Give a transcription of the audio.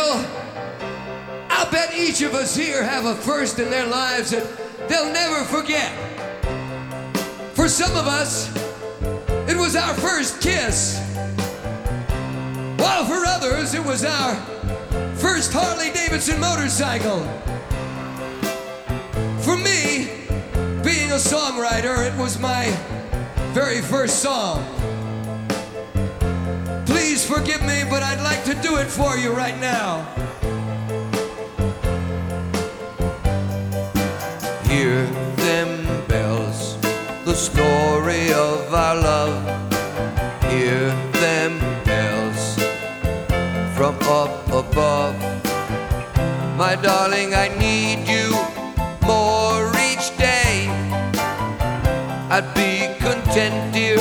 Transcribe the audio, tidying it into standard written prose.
know, I'll bet each of us here have a first in their lives that they'll never forget. For some of us, it was our first kiss, while for others, it was our first Harley-Davidson motorcycle. For me, being a songwriter, it was my very first song. Please forgive me, but I'd like to do it for you right now. Hear them bells, the story of our love. Hear them bells from up above. My darling, I need you more each day. I'd be content, dear,